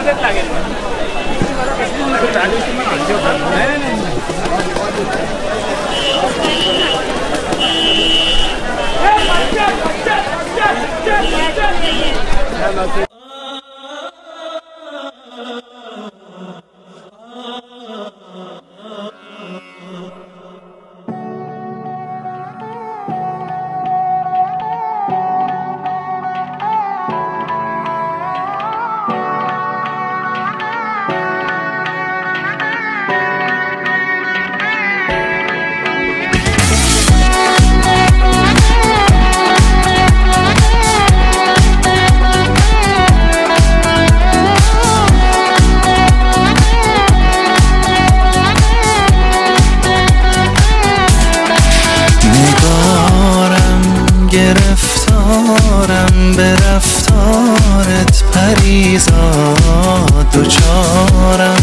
گرفتارم به رفتارت پریزاد دوچارم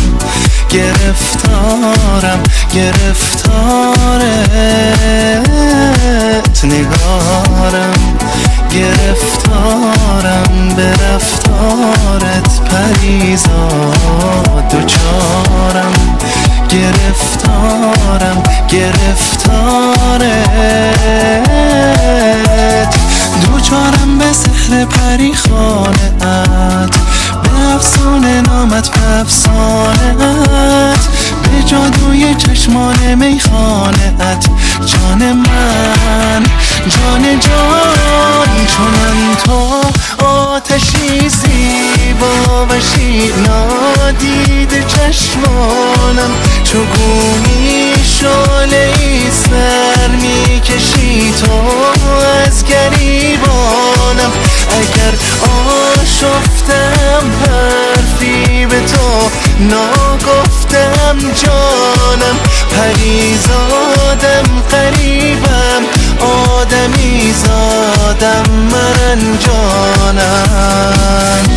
گرفتارت نگارم گرفتارم به رفتارت پریزاد دوچارم گرفتارت دوچارم به سحر پری خانه‌ات به افسانه نامت به افسانه‌ات به جادوی چشمان میخانه‌ات جان من جان چونم تو آتشی زیبا و نادید چشمانم چو گویی شعله‌ای سر میکشی تو از گریبانم اگر آشفتم حرفی به تو ناگفتم جانم پریزادم قریبم آدمی زادم من جانم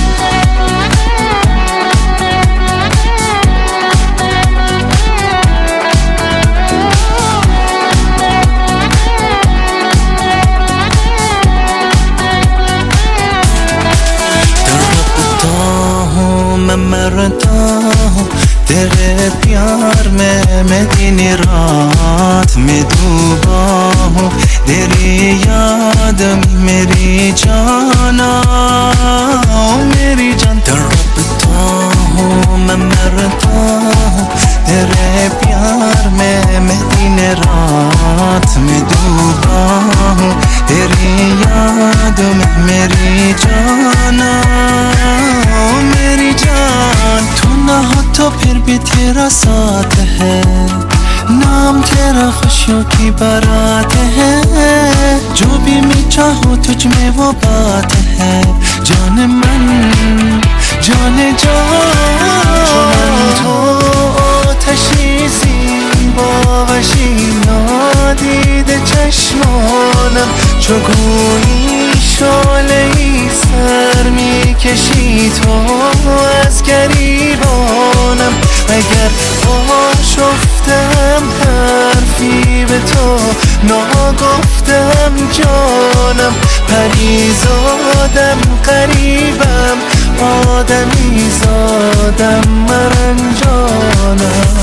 मरता हूँ तेरे प्यार में मैं दिन रात में डूबा हूँ तेरी याद में मेरी जाना मेरी जान तड़पता हूँ मैं मरता हूँ तेरे प्यार में मैं दिन रात में डूबा हूँ तेरी याद में मेरी जाना मेरी जान तू ना हो तो फिर भी तेरा साथ है नाम तेरा खुशियों की बारात है जो भी मैं चाहूँ तुझ में वो बात है जान मन जान तो آتشی زیبا و نادید چشمانم چو گویی شعله‌ای سر میکشی تو از گریبانم اگر آشفتم حرفی به تو ناگفتم جانم پریزادم قریبم آدمی زادم من جانم